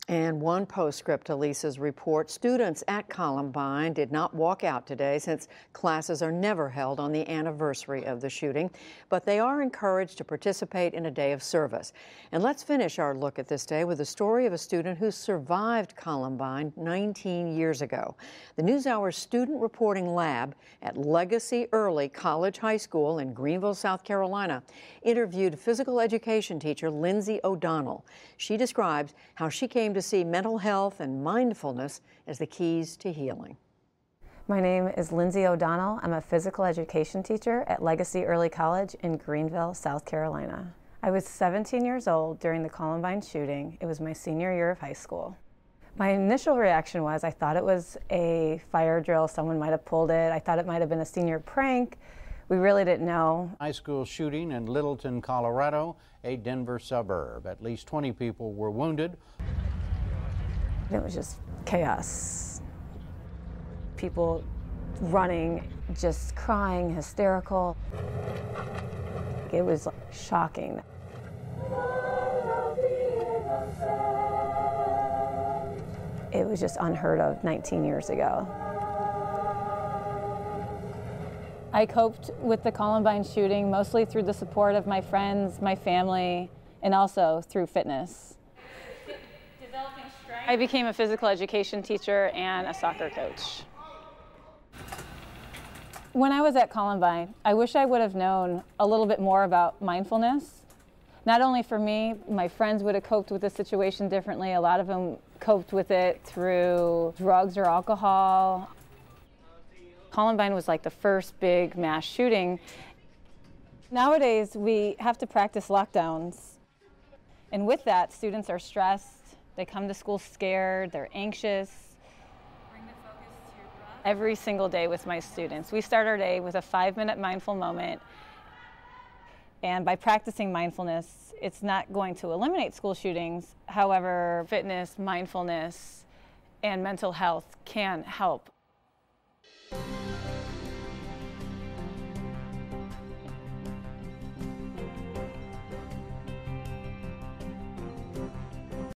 And one postscript to Lisa's report: students at Columbine did not walk out today since classes are never held on the anniversary of the shooting, but they are encouraged to participate in a day of service. And let's finish our look at this day with the story of a student who survived Columbine 19 years ago. The NewsHour's student reporting lab at Legacy Early College High School in Greenville, South Carolina, interviewed physical education teacher Lindsay O'Donnell. She describes how she came to see mental health and mindfulness as the keys to healing. My name is Lindsay O'Donnell. I'm a physical education teacher at Legacy Early College in Greenville, South Carolina. I was 17 years old during the Columbine shooting. It was my senior year of high school. My initial reaction was I thought it was a fire drill. Someone might have pulled it. I thought it might have been a senior prank. We really didn't know. High school shooting in Littleton, Colorado, a Denver suburb. At least 20 people were wounded. It was just chaos. People running, just crying, hysterical. It was shocking. It was just unheard of 19 years ago. I coped with the Columbine shooting mostly through the support of my friends, my family, and also through fitness. I became a physical education teacher and a soccer coach. When I was at Columbine, I wish I would have known a little bit more about mindfulness. Not only for me, my friends would have coped with the situation differently. A lot of them coped with it through drugs or alcohol. Columbine was like the first big mass shooting. Nowadays, we have to practice lockdowns. And with that, students are stressed. They come to school scared, they're anxious. Bring the focus to your breath. Every single day with my students, we start our day with a 5-minute mindful moment. And by practicing mindfulness, it's not going to eliminate school shootings. However, fitness, mindfulness, and mental health can help